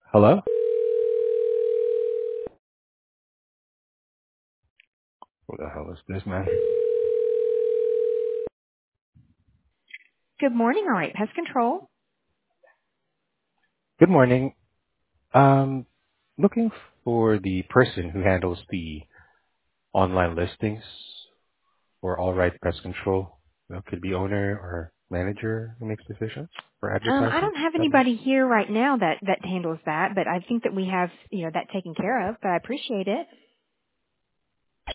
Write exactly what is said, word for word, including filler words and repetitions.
Hello? What the hell is this, man? Good morning, all right, pest control. Good morning. Um, looking for the person who handles the online listings for All Right Pest Control. You know, could be owner or manager who makes decisions for Um, I advertising. don't have That makes anybody here right now that that handles that, but I think that we have, you know, that taken care of. But I appreciate it.